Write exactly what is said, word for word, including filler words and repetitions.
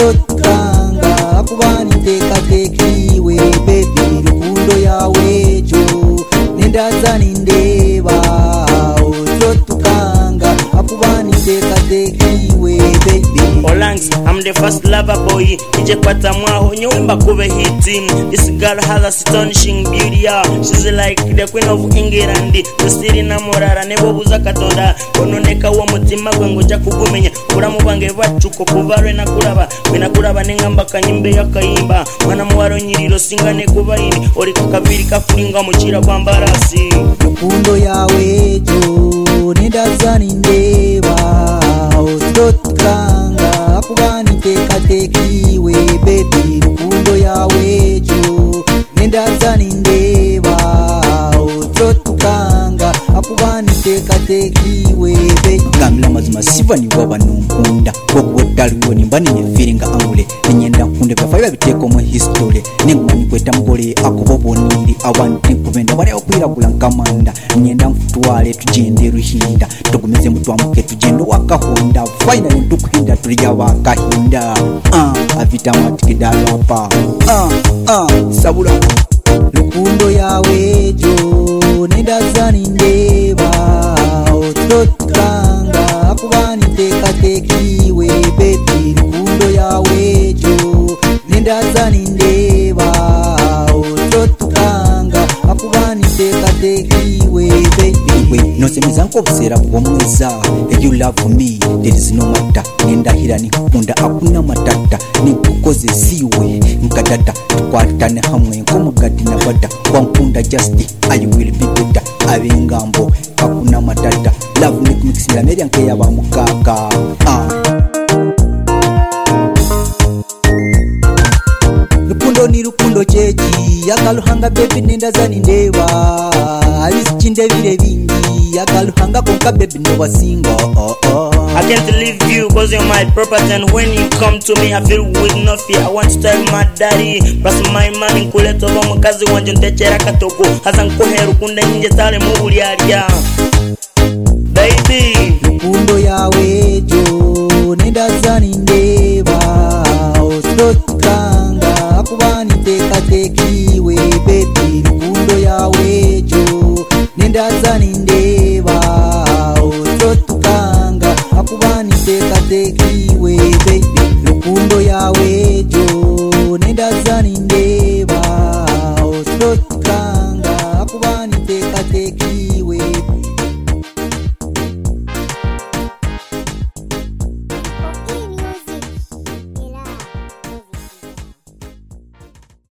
ozotukanga akubani teka tekiwe baby rukundo yawe jo nendaza nindeba ozotukanga akubani teka tekiwe baby. Olangs, I'm the first lover boy. Ije kwata mwaho nyumba kube hiti. This girl has astonishing beauty. She's like the queen of England. Tusiri na morara nebo buza katonda. Kononeka wa mutima gwe ngoja kugumenya. Uramu bange bacuko kuvarwe na kuraba. Wena kuraba nengamba kanyimbe yakayimba. Mwana muwaro nyiriro singane kubaini. Ori kakabiri kafulinga muchira kwa mbarasi. Rukundo yawe jo nendaza nindeba ozotukanga akubani teka tekiwe baby rukundo yawe jo nendaza nindeba ozotukanga akubani teka tekiwe baby. Kamila mazima siva ni waba nunkunda kokuwotaliwo nimbani nye feeling angule ninyenda nkunde bafaya biteko mu history ningumani kweta mugole akuboboniri abantu nkubenda bali okwiragula nkamanda ninyenda mfutwale tugende ruhinda tugumeze mutwamuke tugendo wakahonda finally tukwinda tuli wakahinda ah avita matikidalo hapa ah ah sabula rukundo yawe jo nendaza nindeba ozotukanga akubani teka tekiwe baby rukundo yawe jo nendaza nindeba ozotukanga akubani teka tekiwe baby. Nosemeza nkobusera bwomweza you love me there is no matter nendahira nikunda akuna matata nikukoze siwe nkadada tukwatane hamwe nkomugati na bada wankunda just I will be better abengambo akuna matata love ni kumixira media nke yaba mukaka ah rukundo ni rukundo chechi yakaluhanga baby nendaza nindeba abisichinde bire bindi yakaluhanga konka baby ndo basingo oh oh. I can't leave you cause you're my property and when you come to me I feel with no fear. I want to tell my daddy plus my mommy nkuleto ba mukazi wanje ntechera katoko haza nkohera ukunda nje tale mu bulyarya baby rukundo yawe jo nendaza nindeba ozotukanga akubani teka tekiwe baby rukundo yawe jo nendaza nindeba ozotukanga akubani teka tekiwe baby rukundo yawe jo nendaza